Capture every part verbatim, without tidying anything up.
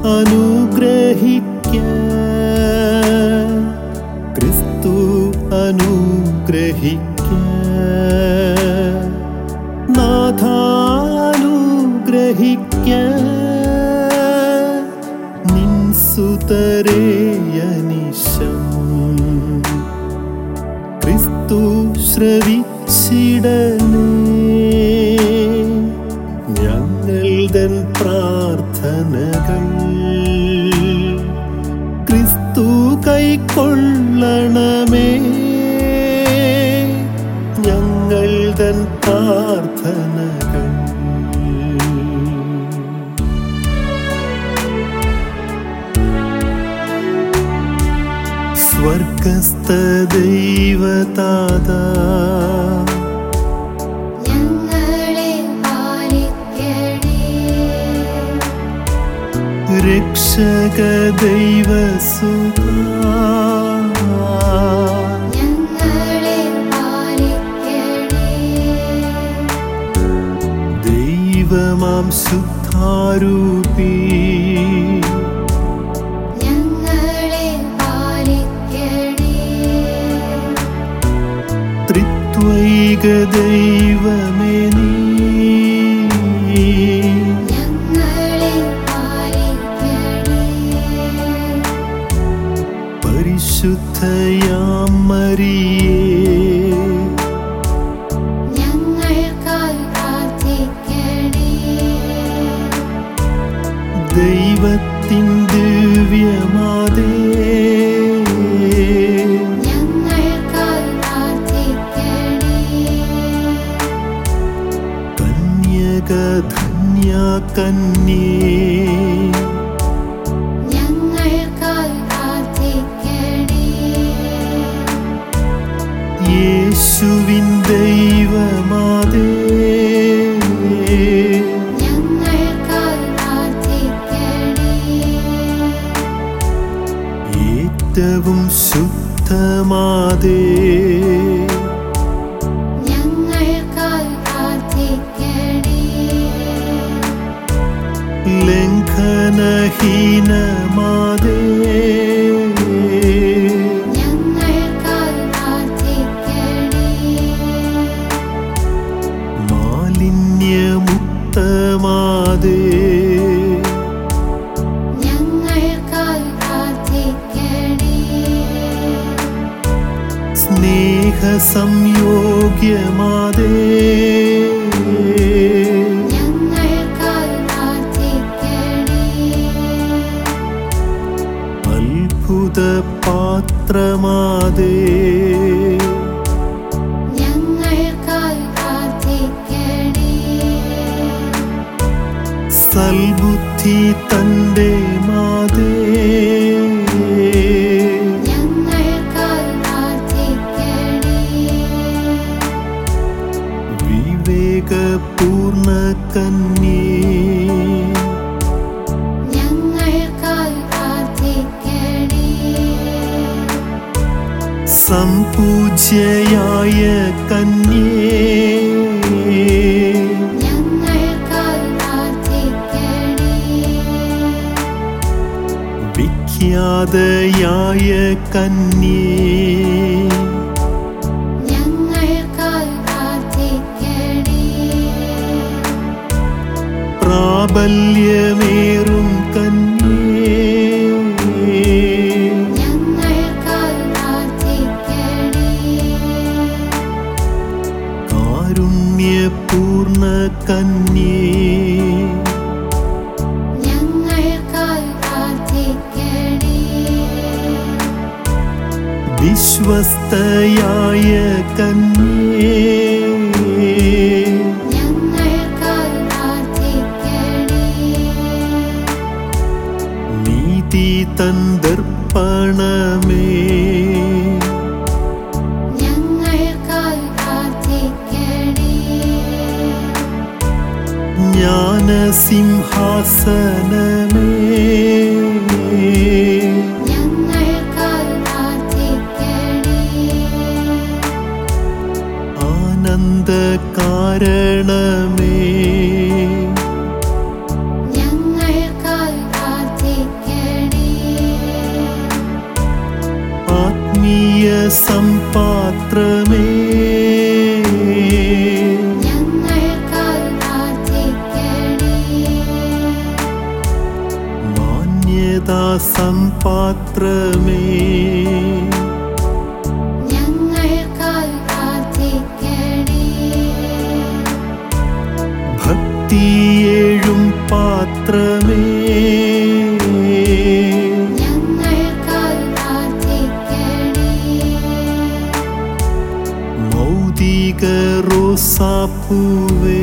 അനുഗ്രഹിക്ക, ക്രിസ്തു അനുഗ്രഹിക്ക, നാഥാനുഗ്രഹിക്ക, നിൻ സുതരേ അനിശം ക്രിസ്തു ശ്രവിച്ചിടനേ. ഞങ്ങൾ തൻ പ്രാർത്ഥനകൾ ക്രിസ്തു കൈക്കൊള്ളണമേ. ഞങ്ങൾ തൻ പ്രാർത്ഥനകൾ സ്വർഗസ്ഥ ദൈവതാതാ, ഞങ്ങളെ പാലിക്കണേ. രക്ഷക ദൈവസുതാ, ഞങ്ങളെ പാലിക്കണേ. ദൈവമാം ശുദ്ധാരൂപി, ഞങ്ങളെ പാലിക്കണേ. ത്രിത്വൈക ദൈവമേ നീ, ഞങ്ങളെ പാലിക്കണേ. പരിശുദ്ധയാം മറിയേ, ഞങ്ങൾക്കായി പ്രാർത്ഥിക്കണേ. ദൈവത്തിൻ ദിവ്യമാതേ, ഞങ്ങൾക്കായി പ്രാർത്ഥിക്കണേ. കന്യക ധന്യ കന്യേ, ഞങ്ങൾക്കായി പ്രാർത്ഥിക്കണേ. യേശുവിൻ ദൈവമാതേ, ഞങ്ങൾക്കായി പ്രാർത്ഥിക്കണേ. ഏറ്റവും ശുദ്ധമാതേ, ഞങ്ങൾക്കായി പ്രാർത്ഥിക്കണേ. ലംഘനഹീനമാതേ, ഞങ്ങൾക്കായി പ്രാർത്ഥിക്കണേ. മാലിന്യമുക്തമാതേ, ഞങ്ങൾക്കായി പ്രാർത്ഥിക്കണേ. സ്നേഹസംയോഗ്യമാതേ, ഞങ്ങൾക്കായി പ്രാർത്ഥിക്കണേ. അത്ഭുത പാത്രമാതേ, ഞങ്ങൾക്കായി പ്രാർത്ഥിക്കണേ. സൽബുദ്ധി തന്റെ മാതേ, ഞങ്ങൾക്കായി പ്രാർത്ഥിക്കണേ. വിവേകപൂർണ കന്യേ, ഞങ്ങൾക്കായി പ്രാർത്ഥിക്കണേ. സംപൂജ്യയായ കന്യേ, ഞങ്ങൾക്കായി പ്രാർത്ഥിക്കണേ. വിഖ്യാതയായ കന്യേ, ഞങ്ങൾക്കായി പ്രാർത്ഥിക്കണേ. പ്രാബല്യമേറും കന്യേ, ഞങ്ങൾക്കായി പ്രാർത്ഥിക്കണേ. കാരുണ്യപൂർണ കന്യേ, ഞങ്ങൾക്കായി പ്രാർത്ഥിക്കണേ. വിശ്വസ്തയായ കന്യേ, ഞങ്ങൾക്കായി പ്രാർത്ഥിക്കണേ. നീതി തന്ദർപ്പണമേ, ഞങ്ങൾക്കായി പ്രാർത്ഥിക്കണേ. ജ്ഞാനസിംഹാസനമേ, ഞങ്ങൾക്കായി പ്രാർത്ഥിക്കണേ. ആനന്ദകാരണമേ, ഞങ്ങൾക്കായി പ്രാർത്ഥിക്കണേ. ആത്മീയ സമ്പാത്രമേ ഞങ്ങൾക്കായി പ്രാർത്ഥിക്കണേ. മാന്യതാ സമ്പാത്രമേ ഞങ്ങൾക്കായി പ്രാർത്ഥിക്കണേ. ഭക്തിയേഴും പാത്രമേ ഞങ്ങൾക്കായി പ്രാർത്ഥിക്കണേ. മൗദിക റോസാപ്പൂവേ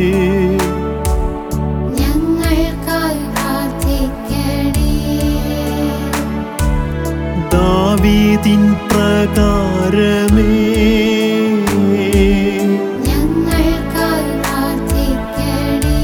ഞങ്ങൾക്കായി പ്രാർത്ഥിക്കണേ. ദാവീദിൻ പ്രകാരമേ ഞങ്ങൾക്കായി പ്രാർത്ഥിക്കണേ.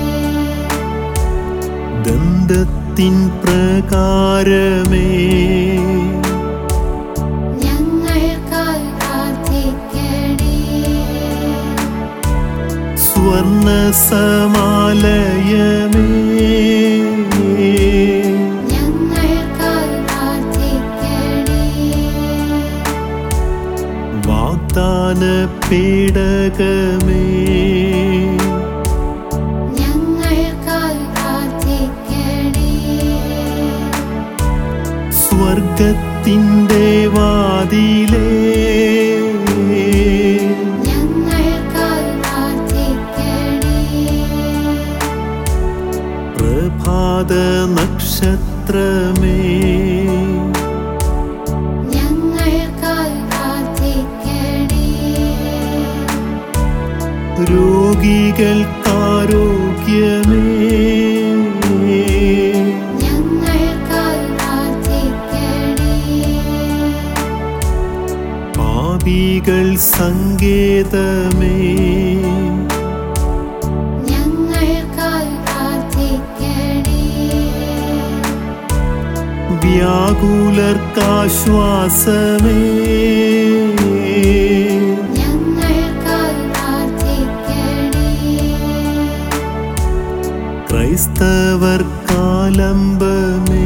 ദന്തത്തിൻ പ്രകാരമേ ഞങ്ങൾക്കായി പ്രാർത്ഥിക്കണേ. സ്വർണ സമാലയമേ ഞങ്ങൾക്കായി പ്രാർത്ഥിക്കണേ. വാഗ്ദാന പേടകമേ ഞങ്ങൾക്കായി പ്രാർത്ഥിക്കണേ. സ്വർഗത്തിൻ്റെ വാതിലേ ഞങ്ങൾക്കായി പ്രാർത്ഥിക്കണേ. പ്രഭാത നക്ഷത്രമേ ഞങ്ങൾക്കായി പ്രാർത്ഥിക്കണേ. രോഗികൾക്കാരോഗ്യമേ ഞങ്ങൾക്കായി പ്രാർത്ഥിക്കണേ. പാപികൾ സങ്കേതമേ ഞങ്ങൾക്കായി പ്രാർത്ഥിക്കണേ. വ്യാകുലർക്കാശ്വാസമേ ഞങ്ങൾക്കായി പ്രാർത്ഥിക്കണേ. ക്രൈസ്തവർക്കാലംബമേ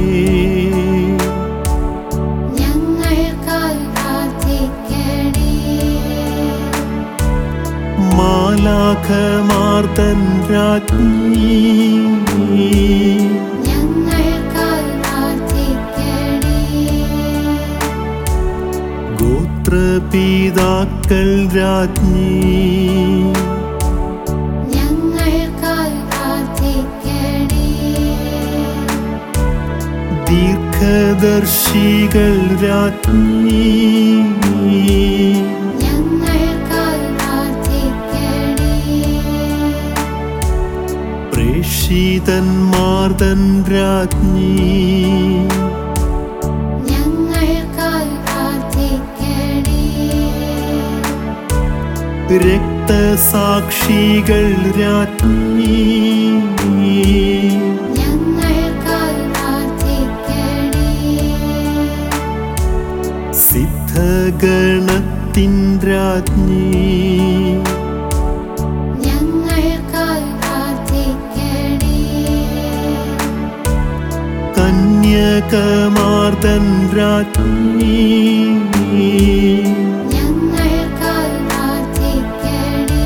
ഞങ്ങൾക്കായി പ്രാർത്ഥിക്കണേ. മാലാഖമാർത്തൻ രാജ്ഞി ഞങ്ങൾക്കായി പ്രാർത്ഥിക്കണേ. ഗോത്രപിതാക്കൾ രാജ്ഞി ഞങ്ങൾക്കായി പ്രാർത്ഥിക്കണേ. ദീർഘദർശികൾ രാജ്ഞി ഞങ്ങൾക്കായി പ്രാർത്ഥിക്കണേ. പ്രേഷിതന്മാർതൻ രാജ്ഞി ഞങ്ങൾക്കായി പ്രാർത്ഥിക്കണേ. രക്തസാക്ഷികൾ രാജ്ഞി ഞങ്ങൾക്കായി പ്രാർത്ഥിക്കണേ. സിദ്ധഗണത്തിൻ രാജ്ഞി ഞങ്ങൾക്കായി പ്രാർത്ഥിക്കണേ. കന്യകമാർതൻ രാജ്ഞി ഞങ്ങൾക്കായി പ്രാർത്ഥിക്കണേ.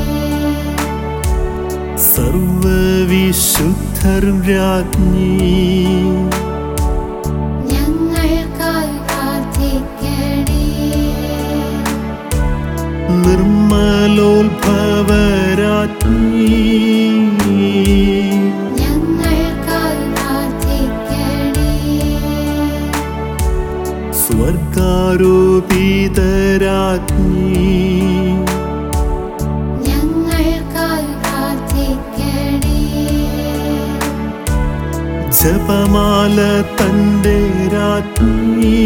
സർവവിശുദ്ധർ രാജ്ഞി ഞങ്ങൾക്കായി പ്രാർത്ഥിക്കണേ. നിർമ്മലോത്ഭവരാജ്ഞി ഞങ്ങൾക്കായി പ്രാർത്ഥിക്കണേ. സ്വർഗാരോപിതരാജ്ഞി ഞങ്ങൾക്കായി പ്രാർത്ഥിക്കണേ. ജപമാല തൻ്റെ രാജ്ഞി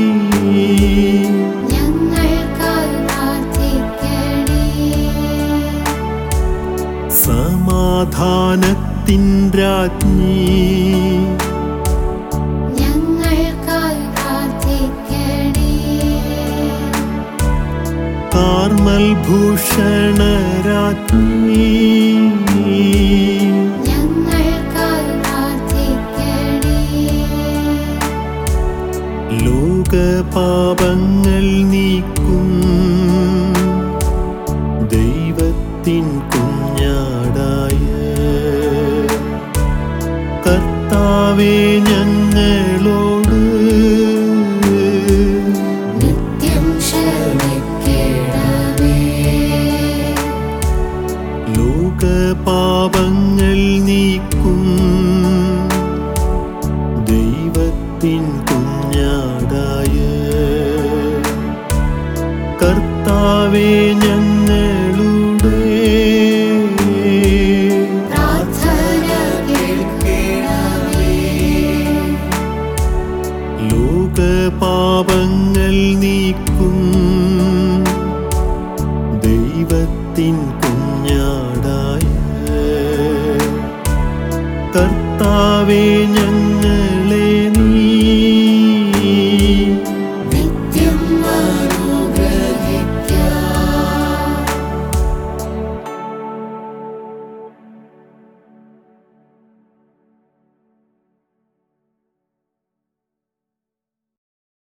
ഞങ്ങൾക്കായി പ്രാർത്ഥിക്കണേ. സമാധാനത്തിൻ രാജ്ഞി ഞങ്ങൾക്കായി പ്രാർത്ഥിക്കണേ. കാർമൽ ഭൂഷണ രാജ്ഞി ഞങ്ങൾക്കായി പ്രാർത്ഥിക്കണേ. ലോക ലോകപാപങ്ങൾ നീക്കും ദൈവത്തിൻ കുഞ്ഞാടായ കർത്താവേ ഞങ്ങളോട് നിത്യം ക്ഷമിക്കണമേ. ലോകപാപങ്ങൾ നീക്കും ദൈവത്തിൻ കുഞ്ഞാടായ കർത്താവേ ഞങ്ങളുടെ പ്രാർത്ഥന കേൾക്കണമേ. ലോകപാപങ്ങൾ നീക്കും ദൈവത്തിൻ കുഞ്ഞാടായ കർത്താവേ